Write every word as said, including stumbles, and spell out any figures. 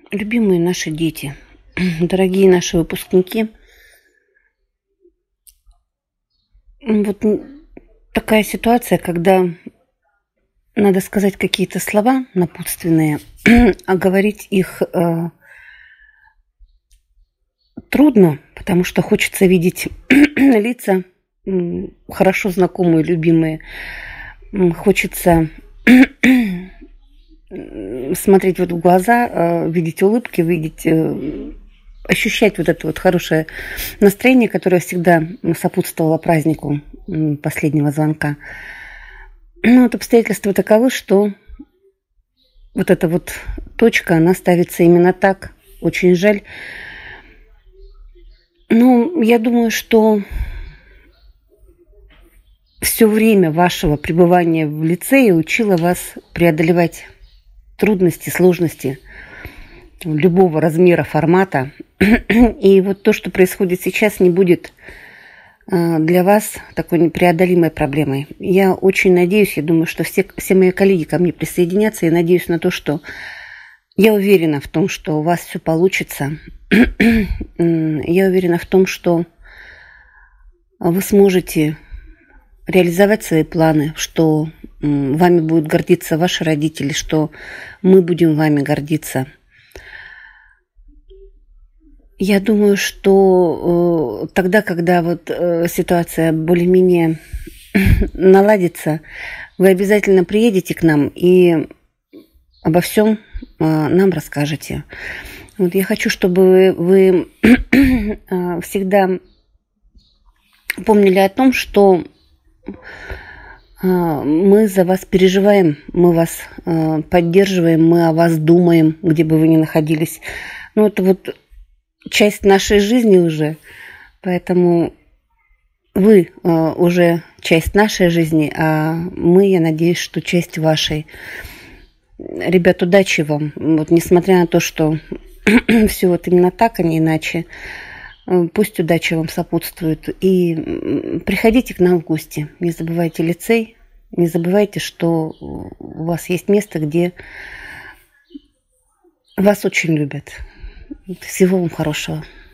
Любимые наши дети, дорогие наши выпускники, вот такая ситуация, когда надо сказать какие-то слова напутственные, а говорить их э, трудно, потому что хочется видеть лица м, хорошо знакомые, любимые. М, Хочется смотреть вот в глаза, э, видеть улыбки, видеть, э, ощущать вот это вот хорошее настроение, которое всегда сопутствовало празднику м, последнего звонка. Но вот обстоятельства таковы, что вот эта вот точка, она ставится именно так. Очень жаль. Ну, я думаю, что все время вашего пребывания в лицее учила вас преодолевать трудности, сложности любого размера, формата. И вот то, что происходит сейчас, не будет э, для вас такой непреодолимой проблемой. Я очень надеюсь, я думаю, что все, все мои коллеги ко мне присоединятся. Я надеюсь на то, что я уверена в том, что у вас все получится. Я уверена в том, что вы сможете реализовать свои планы, что вами будут гордиться ваши родители, что мы будем вами гордиться. Я думаю, что э, тогда, когда вот э, ситуация более-менее наладится, вы обязательно приедете к нам и обо всем э, нам расскажете. Вот я хочу, чтобы вы, вы э, всегда помнили о том, что мы за вас переживаем, мы вас э, поддерживаем, мы о вас думаем, где бы вы ни находились. Ну, это вот часть нашей жизни уже, поэтому вы э, уже часть нашей жизни, а мы, я надеюсь, что часть вашей. Ребят, удачи вам. Вот, несмотря на то, что все вот именно так, а не иначе, пусть удача вам сопутствует. И приходите к нам в гости. Не забывайте лицей. Не забывайте, что у вас есть место, где вас очень любят. Всего вам хорошего.